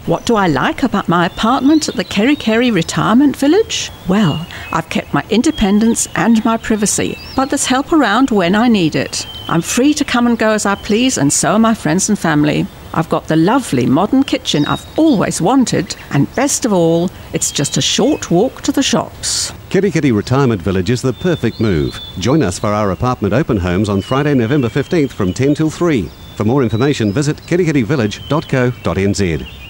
What do I like about my apartment at the Kerikeri Retirement Village? Well, I've kept my independence and my privacy, but there's help around when I need it. I'm free to come and go as I please, and so are my friends and family. I've got the lovely modern kitchen I've always wanted, and best of all, it's just a short walk to the shops. Kerikeri Retirement Village is the perfect move. Join us for our apartment open homes on Friday, November 15th from 10 till 3. For more information, visit kerikerivillage.co.nz.